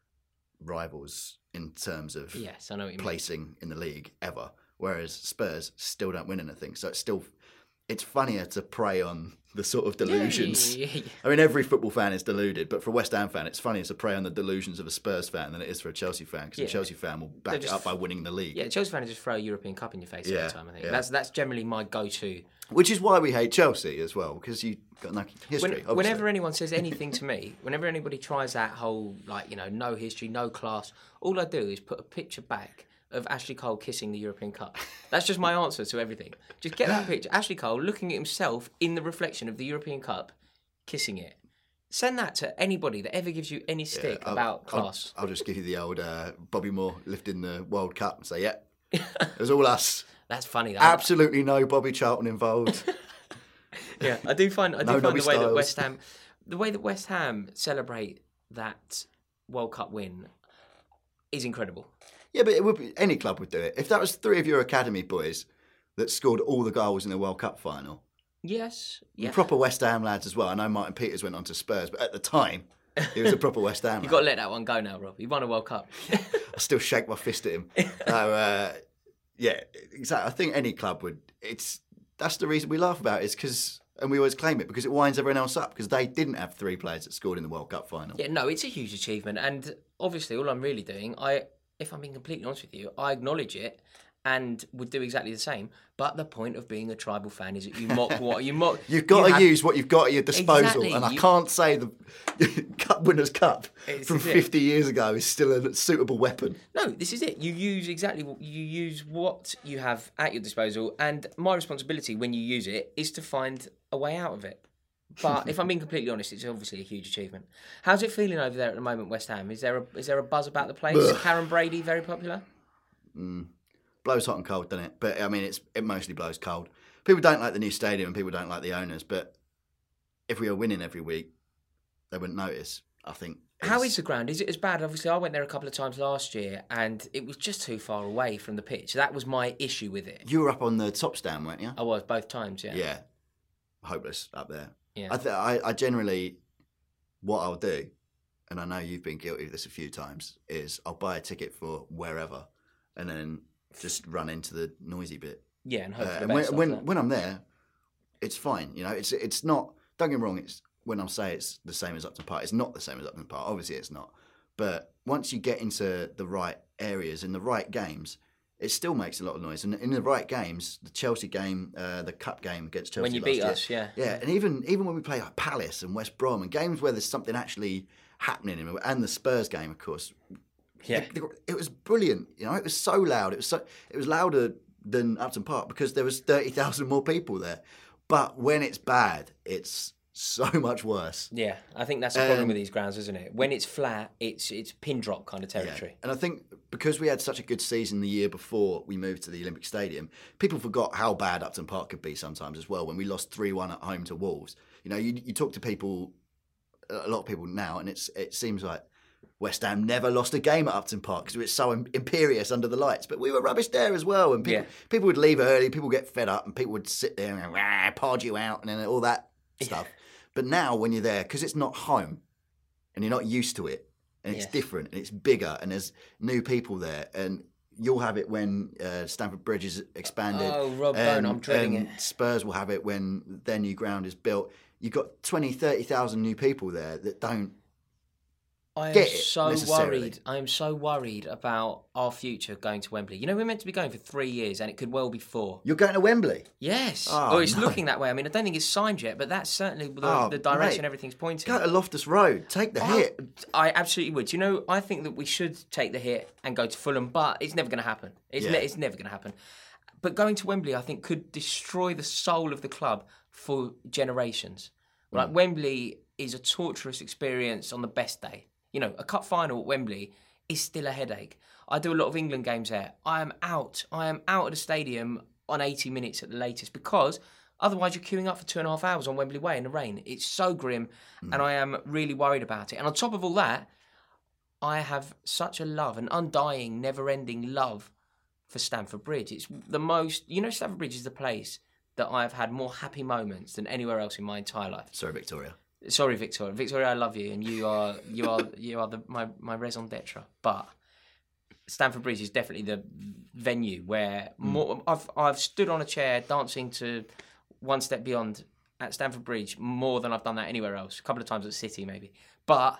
rivals in terms of Yes, I know what you mean. placing in the league ever, whereas Spurs still don't win anything. So it's still it's funnier to prey on the sort of delusions. Yeah, yeah, yeah. I mean, every football fan is deluded, but for a West Ham fan, it's funnier to prey on the delusions of a Spurs fan than it is for a Chelsea fan, because Yeah. a Chelsea fan will back just it up by winning the league. Yeah, Chelsea fans just throw a European Cup in your face Yeah, every time. I think yeah. that's that's generally my go-to. Which is why we hate Chelsea as well, because you've got no history. When, obviously. whenever anyone says anything to me, whenever anybody tries that whole like you know no history, no class, all I do is put a picture back of Ashley Cole kissing the European Cup. That's just my answer to everything. Just get that picture, Ashley Cole looking at himself in the reflection of the European Cup, kissing it. Send that to anybody that ever gives you any stick I'll- about I'll, class. I'll just give you the old uh, Bobby Moore lifting the World Cup and say, yeah, it was all us. That's funny. Though. Absolutely no Bobby Charlton involved. Yeah, I do find I do No find Nobby the way that Styles. West Ham, the way that West Ham celebrate that World Cup win is incredible. Yeah, but it would be, any club would do it. If that was three of your academy boys that scored all the goals in the World Cup final, Yes, and yeah. proper West Ham lads as well. I know Martin Peters went on to Spurs, but at the time, he was a proper West Ham You've lad. got to let that one go now, Rob. You won a World Cup. I still shake my fist at him. so, uh, yeah, exactly. I think any club would. It's that's the reason we laugh about it, is because, and we always claim it, because it winds everyone else up, because they didn't have three players that scored in the World Cup final. Yeah, no, it's a huge achievement, and obviously, all I'm really doing, I, if I'm being completely honest with you, I acknowledge it and would do exactly the same. But the point of being a tribal fan is that you mock what you mock. You've got you to have- use what you've got at your disposal, Exactly, and I you- can't say the Cup Winners' Cup It's- from it's it. fifty years ago is still a suitable weapon. No, this is it. You use exactly what you use what you have at your disposal, and my responsibility when you use it is to find a way out of it. But if I'm being completely honest, it's obviously a huge achievement. How's it feeling over there at the moment, West Ham? Is there a is there a buzz about the place? Karen Brady very popular. Blows hot and cold, doesn't it? But I mean, it's it mostly blows cold. People don't like the new stadium, and people don't like the owners. But if we were winning every week, they wouldn't notice. I think. How It's- is the ground? Is it as bad? Obviously, I went there a couple of times last year, and it was just too far away from the pitch. That was my issue with it. you were up on the top stand, weren't you? I was both times, yeah. Yeah, hopeless up there. Yeah. I, th- I I generally, what I'll do, and I know you've been guilty of this a few times, is I'll buy a ticket for wherever, and then just run into the noisy bit. Yeah, and hope Uh, for the and best when after when, that. when I'm there, it's fine. You know, it's it's not. Don't get me wrong. It's when I say it's the same as Upton Park. It's not the same as Upton Park. Obviously, it's not. But once you get into the right areas in the right games, it still makes a lot of noise. And in the right games, the Chelsea game, uh, the cup game against Chelsea When you last beat year, us, yeah. yeah. And even even when we play like Palace and West Brom and games where there's something actually happening, in it, and the Spurs game, of course, Yeah. It, it was brilliant. You know, it was so loud. It was so it was louder than Upton Park because there was thirty thousand more people there. But when it's bad, it's so much worse. Yeah, I think that's the problem um, with these grounds, isn't it? When it's flat, it's it's pin drop kind of territory. Yeah. And I think because we had such a good season the year before we moved to the Olympic Stadium, people forgot how bad Upton Park could be sometimes as well when we lost three one at home to Wolves. You know, you, you talk to people, a lot of people now, and it's it seems like West Ham never lost a game at Upton Park because it's so imperious under the lights. But we were rubbish there as well. And people, yeah. people would leave early, people would get fed up, and people would sit there and rah, pod you out and then all that stuff. Yeah. But now when you're there, because it's not home and you're not used to it, and it's yes. different and it's bigger and there's new people there, and you'll have it when uh, Stamford Bridge is expanded. Oh, Rob, and, don't, I'm dreading and it. Spurs will have it when their new ground is built. You've got twenty, thirty thousand new people there that don't I am get it so worried. I am so worried about our future going to Wembley. You know, we're meant to be going for three years, and it could well be four. You're going to Wembley? Yes. Oh, or it's no. looking that way. I mean, I don't think it's signed yet, but that's certainly the, oh, the direction mate. everything's pointing. Go to Loftus Road. Take the I, hit. I absolutely would. You know, I think that we should take the hit and go to Fulham, but it's never going to happen. It's, Yeah. ne- it's never going to happen. But going to Wembley, I think, could destroy the soul of the club for generations. Mm. Like, Wembley is a torturous experience on the best day. You know, a cup final at Wembley is still a headache. I do a lot of England games there. I am out. I am out of the stadium on eighty minutes at the latest because otherwise you're queuing up for two and a half hours on Wembley Way in the rain. It's so grim, mm. and I am really worried about it. And on top of all that, I have such a love, an undying, never-ending love for Stamford Bridge. It's the most... You know, Stamford Bridge is the place that I've had more happy moments than anywhere else in my entire life. Sorry, Victoria. Sorry, Victoria. Victoria, I love you, and you are you are you are the, my my raison d'être. But Stamford Bridge is definitely the venue where more, mm. I've I've stood on a chair dancing to One Step Beyond at Stamford Bridge more than I've done that anywhere else. A couple of times at City, maybe. But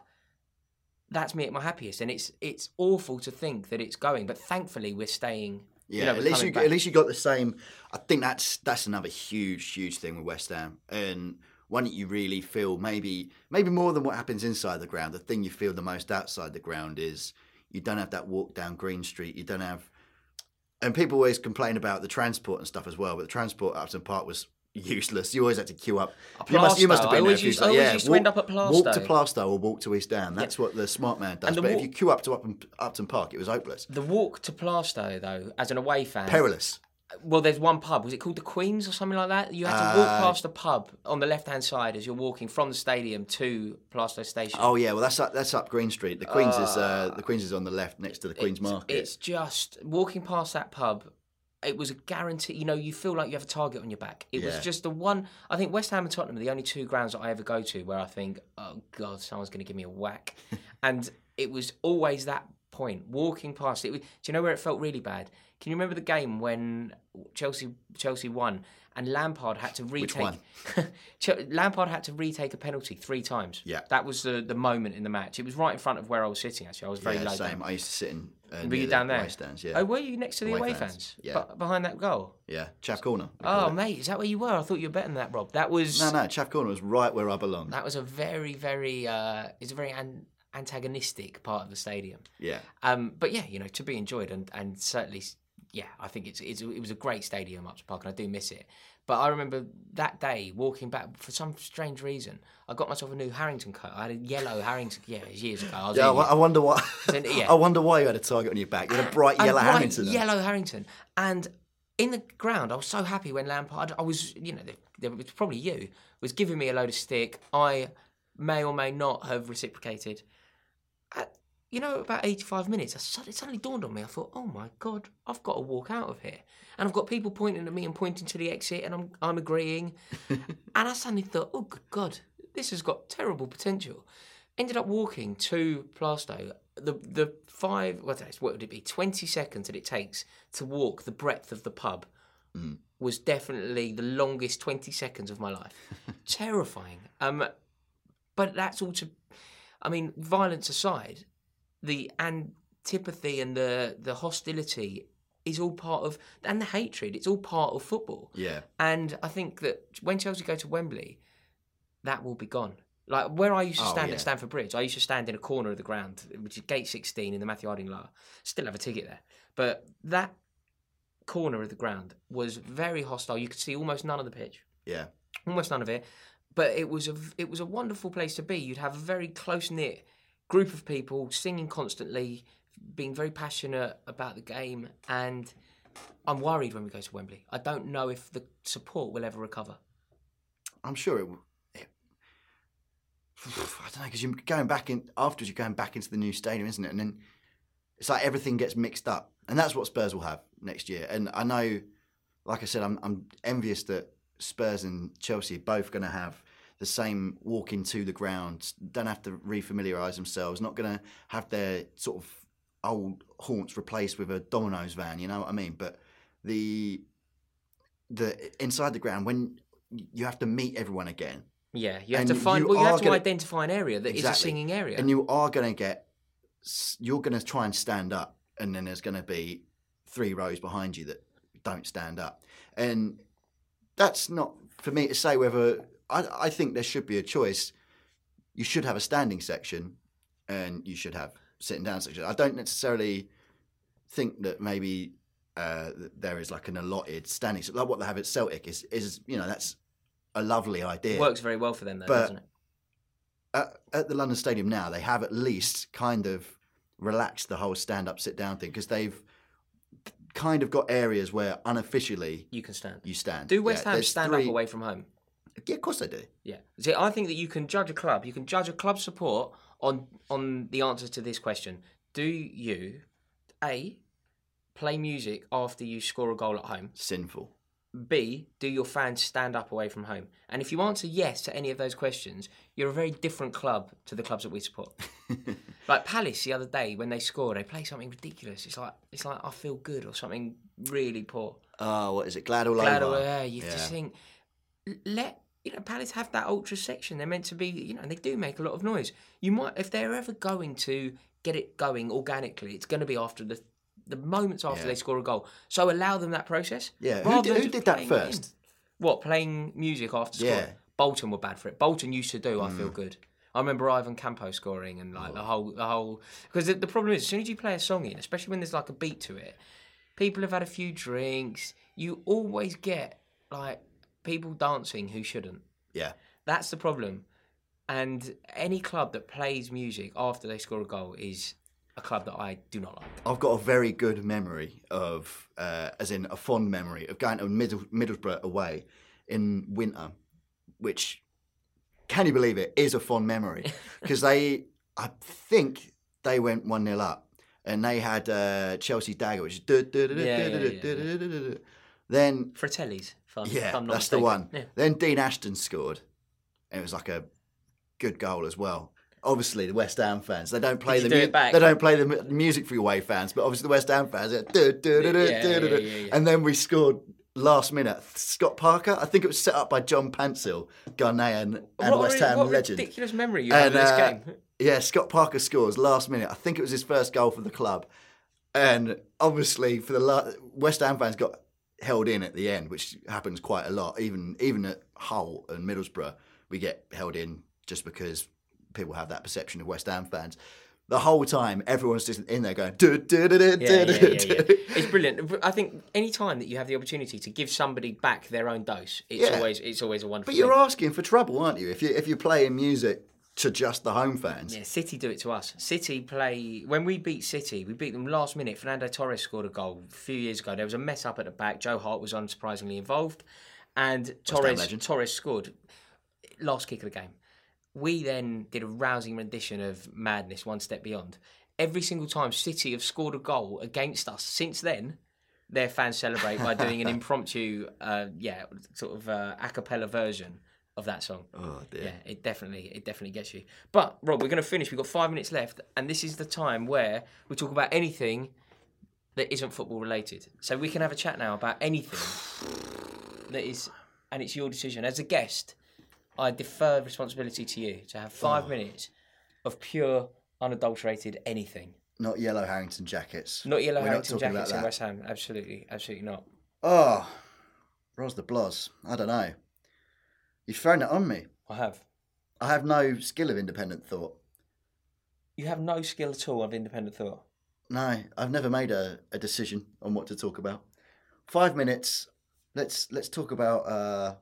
that's me at my happiest, and it's it's awful to think that it's going. But thankfully, we're staying. Yeah, you know, at least you back. at least you got the same. I think that's that's another huge huge thing with West Ham, and one that you really feel maybe maybe more than what happens inside the ground. The thing you feel the most outside the ground is you don't have that walk down Green Street. You don't have, and people always complain about the transport and stuff as well. But the transport at Upton Park was useless. You always had to queue up. Plaistow. You must, you must have been I always there. used, Like, I always yeah, used to walk, end up at Plaistow. Walk to Plaistow or walk to East Ham. That's yeah. what the smart man does. But walk, if you queue up to Upton, Upton Park, it was hopeless. The walk to Plaistow, though, as an away fan, perilous. Well, there's one pub. Was it called the Queen's or something like that? You had to walk uh, past a pub on the left-hand side as you're walking from the stadium to Plaistow Station. Oh yeah, well that's up, that's up Green Street. The Queen's uh, is uh, the Queen's is on the left next to the Queen's it's, Market. It's just walking past that pub. It was a guarantee. You know, you feel like you have a target on your back. It yeah. was just the one. I think West Ham and Tottenham are the only two grounds that I ever go to where I think, oh God, someone's going to give me a whack. And it was always that point, walking past it. Do you know where it felt really bad? Can you remember the game when Chelsea Chelsea won and Lampard had to retake? Which one? Lampard had to retake a penalty three times. Yeah, that was the the moment in the match. It was right in front of where I was sitting. Actually, I was very yeah, low same. down. I used to sit in. Uh, were you down the there? Away stands, yeah. Oh, were you next to the away, away fans? fans? Yeah, B- behind that goal. Yeah, Chaff Corner. Oh, mate, is that where you were? I thought you were better than that, Rob. That was no, no. Chaff Corner was right where I belonged. That was a very, very. Uh, it's a very an- antagonistic part of the stadium. Yeah. Um, but yeah, you know, to be enjoyed and and certainly. Yeah, I think it's, it's it was a great stadium, Upton Park, and I do miss it. But I remember that day walking back for some strange reason. I got myself a new Harrington coat. I had a yellow Harrington. Yeah, it was years ago. I was yeah, I wonder why. Then, yeah. I wonder why you had a target on your back. You had a bright yellow a bright Harrington. Yellow Harrington, and in the ground, I was so happy when Lampard. I was, you know, there was probably you was giving me a load of stick. I may or may not have reciprocated. At, You know, about eighty-five minutes, it suddenly dawned on me. I thought, oh my God, I've got to walk out of here. And I've got people pointing at me and pointing to the exit, and I'm I'm agreeing. And I suddenly thought, oh, good God, this has got terrible potential. Ended up walking to Plaistow. The the five, what would it be, twenty seconds that it takes to walk the breadth of the pub mm. was definitely the longest twenty seconds of my life. Terrifying. Um, But that's all to, I mean, violence aside, the antipathy and the, the hostility is all part of, and the hatred, it's all part of football. Yeah. And I think that when Chelsea go to Wembley, that will be gone. Like where I used to Oh, stand yeah. at Stamford Bridge, I used to stand in a corner of the ground, which is gate sixteen in the Matthew Harding Lower. Still have a ticket there. But that corner of the ground was very hostile. You could see almost none of the pitch. Yeah. Almost none of it. But it was a, it was a wonderful place to be. You'd have a very close-knit group of people singing constantly, being very passionate about the game. And I'm worried when we go to Wembley. I don't know if the support will ever recover. I'm sure it will. I don't know, because you're going back in afterwards. You're going back into the new stadium, isn't it? And then it's like everything gets mixed up, and that's what Spurs will have next year. And I know, like I said, I'm I'm envious that Spurs and Chelsea are both going to have the same walk into the ground. Don't have to refamiliarise themselves. Not going to have their sort of old haunts replaced with a Domino's van. You know what I mean? But the the inside the ground, when you have to meet everyone again. Yeah, you have And to find. you Well, you have are to gonna- identify an area that is Exactly. a singing area. And you are going to get, you're going to try and stand up, and then there's going to be three rows behind you that don't stand up. And that's not for me to say whether, I, I think there should be a choice. You should have a standing section, and you should have sitting down section. I don't necessarily think that maybe uh, that there is like an allotted standing, like what they have at Celtic is, is you know, that's a lovely idea. Works very well for them, though, But- doesn't it? At, at the London Stadium now, they have at least kind of relaxed the whole stand-up, sit-down thing, because they've kind of got areas where unofficially You can stand. you stand. Do West Yeah, Ham there's stand three- up away from home? Yeah, of course they do. Yeah. See, I think that you can judge a club. You can judge a club's support on on the answers to this question. Do you, A, play music after you score a goal at home? Sinful. B, do your fans stand up away from home? And if you answer yes to any of those questions, you're a very different club to the clubs that we support. Like Palace the other day, when they score, they play something ridiculous. It's like it's like I feel good or something really poor. Oh, what is it? Glad all Glad over. away, yeah, you Yeah. just think, let you know, Palace have that ultra section. They're meant to be, you know, and they do make a lot of noise. You might, if they're ever going to get it going organically, it's going to be after the the moments after Yeah. they score a goal. So allow them that process. Yeah, who rather did- than who just did that playing it in. first? What, playing music after scoring? Yeah. Bolton were bad for it. Bolton used to do I Mm. Feel Good. I remember Ivan Campo scoring and like the whole the whole because the, the problem is as soon as you play a song in, especially when there's like a beat to it, people have had a few drinks. You always get like people dancing who shouldn't. Yeah. That's the problem. And any club that plays music after they score a goal is a club that I do not like. I've got a very good memory of, uh, as in a fond memory, of going to Middle, Middlesbrough away in winter, which, can you believe it, is a fond memory. Because they, I think they went one nil up, and they had uh, Chelsea Dagger, which is... du- du- du- du- Yeah, du- yeah, du- yeah, du- du- du- du- du. Then, Fratelli's fun. if yeah, I'm not that's the mistaken. one. Yeah. Then Dean Ashton scored, and it was like a good goal as well. Obviously, the West Ham fans, they don't play Did you the do mu- it back? they don't play the mu- music for your away fans, but obviously the West Ham fans, they're do, do, do, do, Yeah, do, yeah, do, do. yeah, yeah. And then we scored last minute. Scott Parker, I think it was set up by John Pansill, Ghanaian and What, West a, Ham what a legend. ridiculous memory you have And of this uh, game. yeah, Scott Parker scores last minute. I think it was his first goal for the club, and obviously for the la- West Ham fans got held in at the end, which happens quite a lot. Even even at Hull and Middlesbrough, we get held in just because people have that perception of West Ham fans. The whole time, everyone's just in there going, do, do, do, do, Yeah, do, yeah, do, yeah, yeah. do. It's brilliant. I think any time that you have the opportunity to give somebody back their own dose, it's Yeah. always it's always a wonderful But you're thing. asking for trouble, aren't you? If you if you're playing music to just the home fans. Yeah, City do it to us. City play when we beat City, we beat them last minute. Fernando Torres scored a goal a few years ago. There was a mess up at the back. Joe Hart was unsurprisingly involved, and Ham Torres legend. Torres scored last kick of the game. We then did a rousing rendition of Madness, One Step Beyond. Every single time City have scored a goal against us since then, their fans celebrate by doing an impromptu, uh, yeah, sort of uh, a cappella version of that song. Oh dear. Yeah, it definitely, it definitely gets you. But Rob, we're going to finish. We've got five minutes left, and this is the time where we talk about anything that isn't football related. So we can have a chat now about anything that is, and it's your decision. As a guest, I defer responsibility to you to have five minutes of pure, unadulterated anything. Not yellow Harrington jackets. Not yellow We're Harrington talking jackets about in that. West Ham. Absolutely, absolutely not. Oh, Ros the Blos. I don't know. You've thrown it on me. I have. I have no skill of independent thought. You have no skill at all of independent thought? No, I've never made a, a decision on what to talk about. Five minutes. Let's let's talk about uh,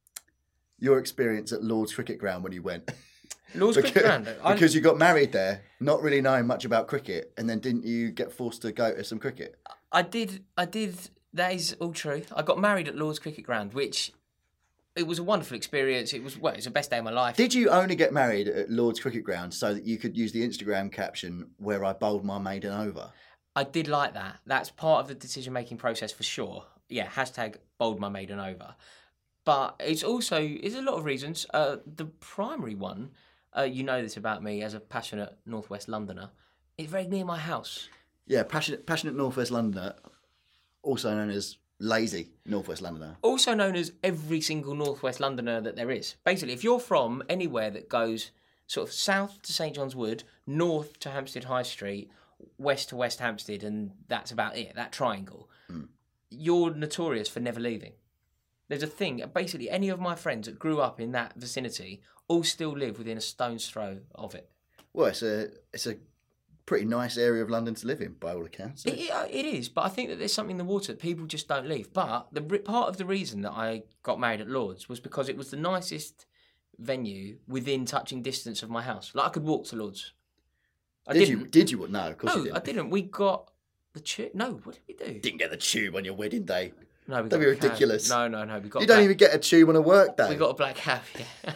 your experience at Lord's Cricket Ground when you went. Lord's because, Cricket Ground? I... Because you got married there, not really knowing much about cricket, and then didn't you get forced to go to some cricket? I did. I did. That is all true. I got married at Lord's Cricket Ground, which it was a wonderful experience. It was well, it was the best day of my life. Did you only get married at Lord's Cricket Ground so that you could use the Instagram caption where I bowled my maiden over? I did like that. That's part of the decision-making process for sure. Yeah, hashtag bowled my maiden over. But it's also, it's a lot of reasons. Uh, the primary one, uh, you know this about me as a passionate Northwest Londoner, it's very near my house. Yeah, passionate, passionate Northwest Londoner, also known as lazy Northwest Londoner. Also known as every single Northwest Londoner that there is. Basically, if you're from anywhere that goes sort of south to St John's Wood, north to Hampstead High Street, west to West Hampstead, and that's about it, that triangle, mm. you're notorious for never leaving. There's a thing, basically any of my friends that grew up in that vicinity all still live within a stone's throw of it. Well, it's a it's a pretty nice area of London to live in, by all accounts. It, it, it is, but I think that there's something in the water that people just don't leave. But the part of the reason that I got married at Lord's was because it was the nicest venue within touching distance of my house. Like I could walk to Lord's. I did didn't. you? Did you? No, of course no, you didn't. I didn't. We got the tube. No, what did we do? Didn't get the tube on your wedding day. No, we That'd got be ridiculous. Cab. No, no, no. We got. You don't black... even get a tube on a work day. We got a black cab. Yeah.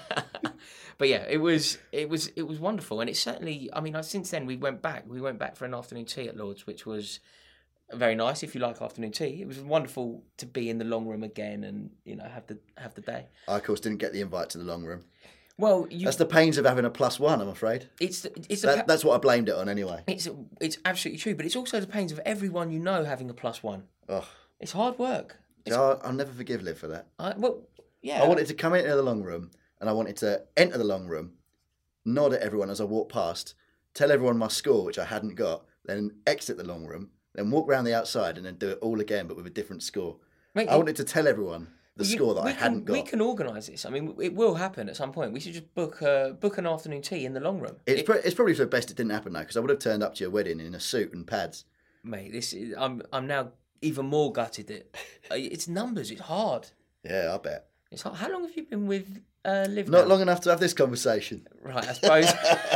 But yeah, it was it was it was wonderful, and it certainly. I mean, since then we went back. We went back for an afternoon tea at Lord's, which was very nice. If you like afternoon tea, it was wonderful to be in the long room again, and you know have the have the day. I of course didn't get the invite to the long room. Well, you, that's the pains of having a plus one, I'm afraid. It's it's that, pa- that's what I blamed it on anyway. It's it's absolutely true, but it's also the pains of everyone you know having a plus one. Oh, it's hard work. It's, I'll, I'll never forgive Liv for that. I, well, yeah. I wanted to come into the long room, and I wanted to enter the long room, nod at everyone as I walked past, tell everyone my score, which I hadn't got, then exit the long room, then walk round the outside, and then do it all again, but with a different score. Mate, I wanted to tell everyone the you, score that I can, hadn't got. We can organise this. I mean, it will happen at some point. We should just book a, book an afternoon tea in the long room. It's, it, pro- it's probably for the best it didn't happen though, because I would have turned up to your wedding in a suit and pads. Mate, this is, I'm I'm now even more gutted. It it's numbers. It's hard. Yeah, I bet. It's hard. How long have you been with uh, Liv? Not now? long enough to have this conversation. Right, I suppose.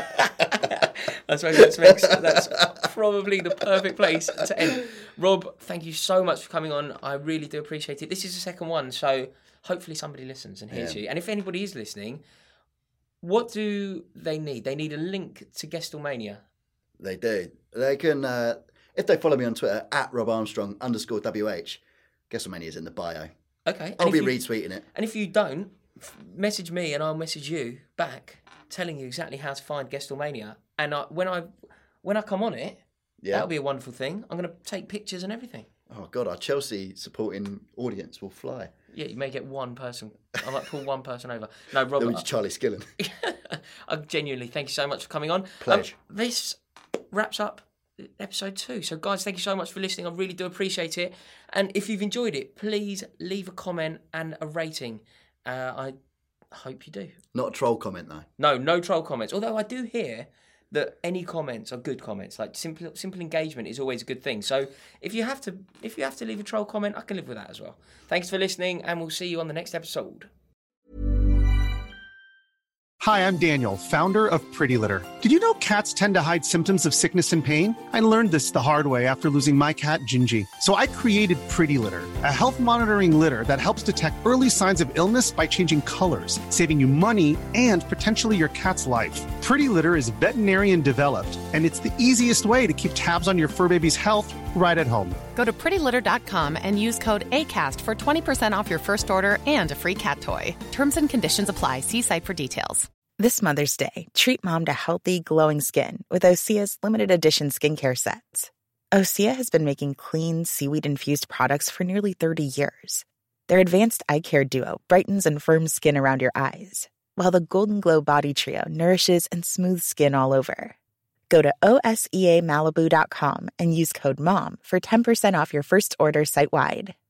I suppose that's, makes, that's probably the perfect place to end. Rob, thank you so much for coming on. I really do appreciate it. This is the second one, so hopefully somebody listens and hears yeah. you. And if anybody is listening, what do they need? They need a link to Gestalmania. They do. They can, uh, if they follow me on Twitter, at Rob Armstrong underscore W H, Gestalmania is in the bio. Okay. I'll be you, retweeting it. And if you don't, message me and I'll message you back telling you exactly how to find Gestalmania. And I, when I when I come on it, yeah. that'll be a wonderful thing. I'm going to take pictures and everything. Oh, God, our Chelsea supporting audience will fly. Yeah, you may get one person. I might pull one person over. No, Rob. That was Charlie Skillen. I genuinely thank you so much for coming on. Pleasure. Um, this wraps up episode two. So, guys, thank you so much for listening. I really do appreciate it. And if you've enjoyed it, please leave a comment and a rating. Uh, I hope you do. Not a troll comment, though. No, no troll comments. Although I do hear that any comments are good comments. Like simple, simple engagement is always a good thing. So if you have to, if you have to leave a troll comment, I can live with that as well. Thanks for listening, and we'll see you on the next episode. Hi, I'm Daniel, founder of Pretty Litter. Did you know cats tend to hide symptoms of sickness and pain? I learned this the hard way after losing my cat, Gingy. So I created Pretty Litter, a health monitoring litter that helps detect early signs of illness by changing colors, saving you money and potentially your cat's life. Pretty Litter is veterinarian developed, and it's the easiest way to keep tabs on your fur baby's health right at home. Go to pretty litter dot com and use code ACAST for twenty percent off your first order and a free cat toy. Terms and conditions apply. See site for details. This Mother's Day, treat mom to healthy, glowing skin with Osea's limited edition skincare sets. Osea has been making clean, seaweed-infused products for nearly thirty years. Their advanced eye care duo brightens and firms skin around your eyes, while the Golden Glow Body Trio nourishes and smooths skin all over. Go to O S E A Malibu dot com and use code MOM for ten percent off your first order site-wide.